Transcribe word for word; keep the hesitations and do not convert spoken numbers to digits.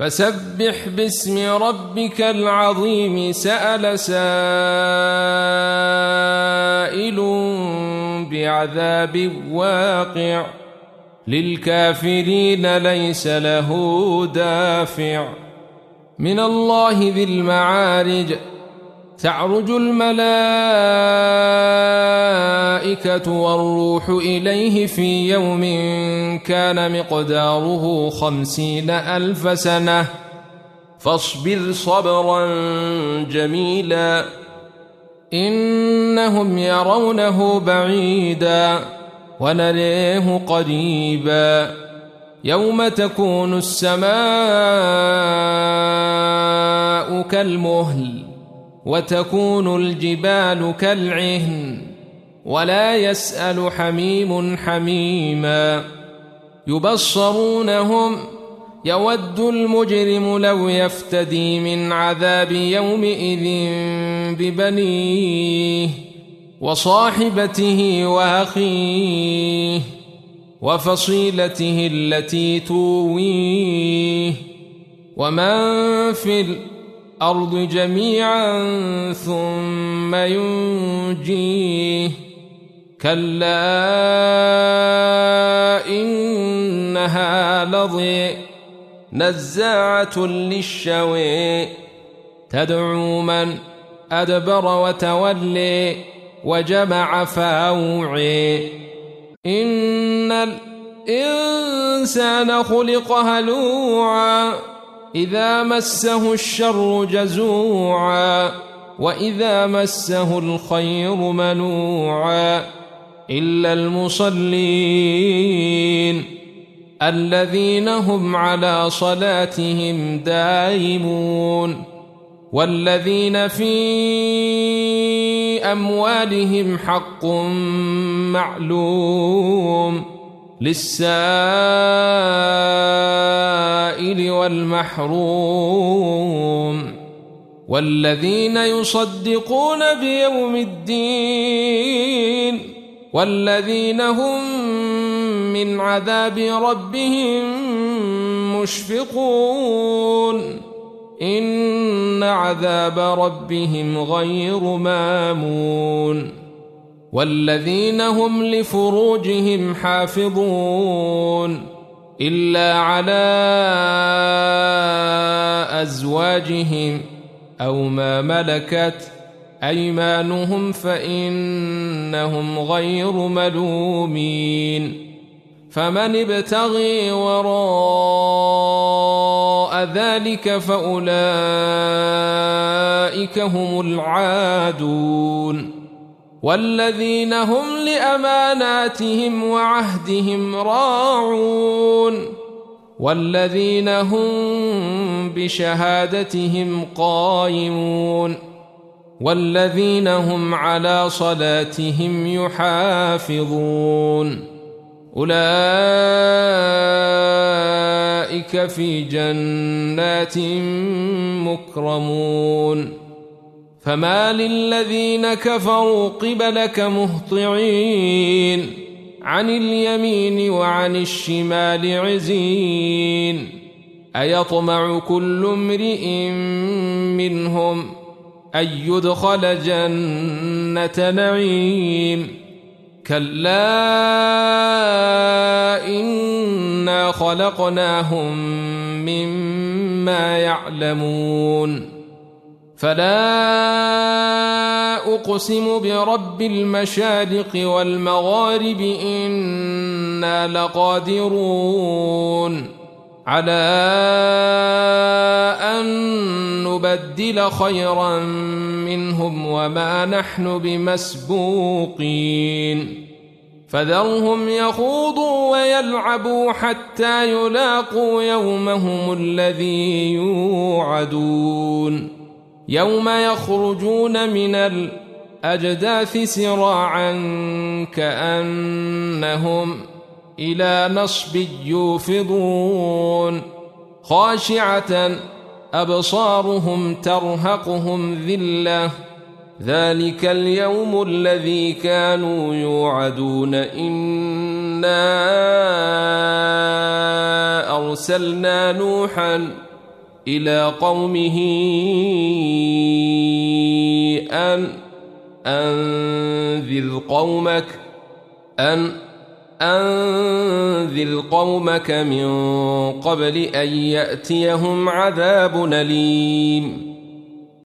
فسبح باسم ربك العظيم. سأل سائل بعذاب واقع للكافرين ليس له دافع. من الله ذي المعارج تعرج الملائكة والروح إليه في يوم كان مقداره خمسين ألف سنة فاصبر صبرا جميلا إنهم يرونه بعيدا ونريه قريبا. يوم تكون السماء كالمهل وتكون الجبال كالعهن ولا يسأل حميم حميما. يبصرونهم يود المجرم لو يفتدي من عذاب يومئذ ببنيه وصاحبته وأخيه وفصيلته التي تويه ومن في الأرض جميعا ثم ينجيه. كلا إنها لظى نزاعة للشوى تدعو من أدبر وتولي وجمع فأوعي. إن الإنسان خلق هلوعا إذا مسه الشر جزوعا وإذا مسه الخير منوعا إلا المصلين الذين هم على صلاتهم دائمون والذين في أموالهم حق معلوم للسائل والمحروم والذين يصدقون بيوم الدين والذين هم من عذاب ربهم مشفقون إن عذاب ربهم غير مامون والذين هم لفروجهم حافظون إلا على أزواجهم أو ما ملكت أيمانهم فإنهم غير ملومين. فمن ابتغي وراء ذلك فأولئك هم العادون والذين هم لأماناتهم وعهدهم راعون والذين هم بشهادتهم قائمون والذين هم على صلاتهم يحافظون أولئك في جنات مكرمون. فما للذين كفروا قبلك مهطعين عن اليمين وعن الشمال عزين أيطمع كل امرئ منهم أن يدخل جنة نعيم كلا إنا خلقناهم مما يعلمون. فلا أقسم برب المشارق والمغارب إنا لقادرون على أن نبدل خيرا منهم وما نحن بمسبوقين. فذرهم يخوضوا ويلعبوا حتى يلاقوا يومهم الذي يوعدون يوم يخرجون من الأجداث سراعا كأنهم إلى نصب يوفضون خاشعة أبصارهم ترهقهم ذلة ذلك اليوم الذي كانوا يوعدون. إنا أرسلنا نوحا إلى قومه أن أنذر قومك أن أنذر قومك من قبل أن يأتيهم عذاب أليم